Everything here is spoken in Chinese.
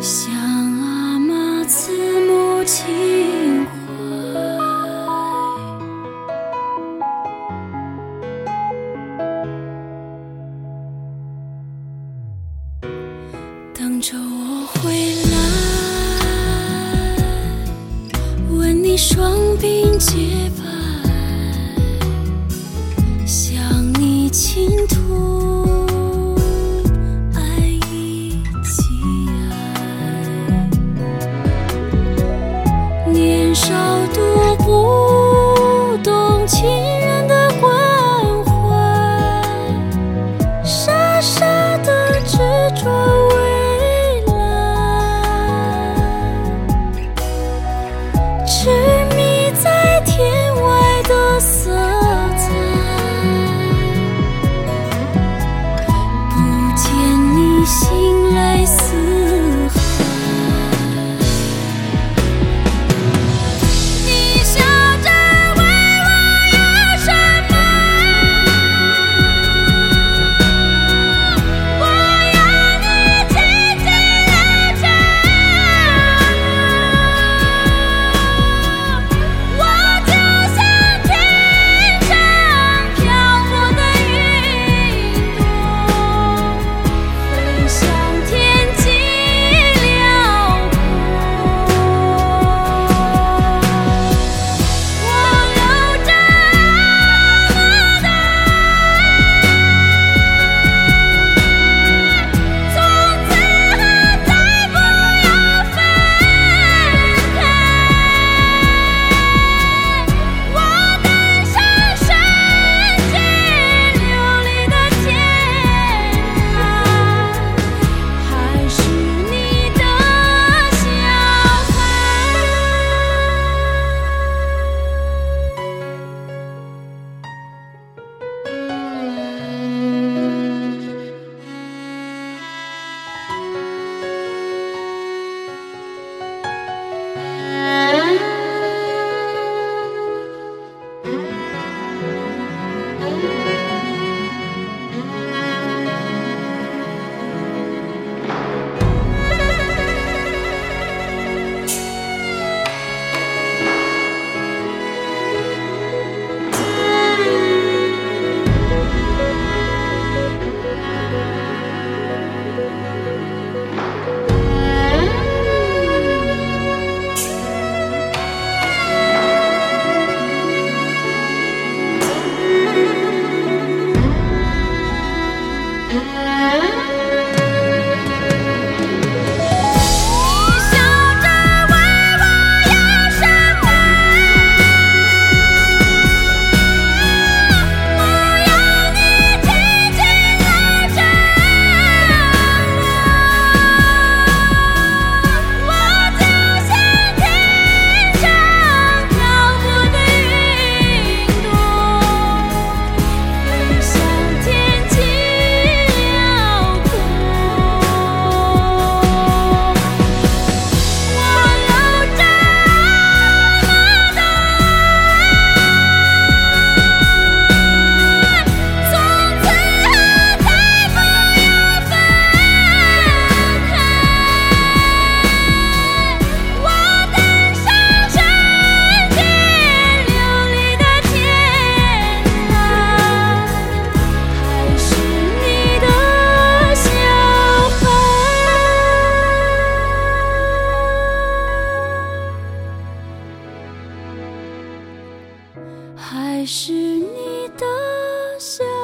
像阿妈慈母情怀，等着我回来，问你双鬓洁白，向你倾吐爱意喜爱。年少读不懂情人的关怀，傻傻的执着未来，痴迷在天外的色彩，不见你心来似海。你笑着问我要什么，我要你紧紧搂着我，就像天上飘过的云朵，飞向天际辽阔。我留着阿妈的爱，从此后再不要分开。我登上圣洁琉璃的天台，还是你的小孩。你笑着问我要什么，我要你紧紧搂着我，就像天上飘过的云朵，飞向天际辽阔。我留着阿妈的爱，从此后再不要分开。我登上圣洁琉璃的天台，还是你的小孩。还是你的小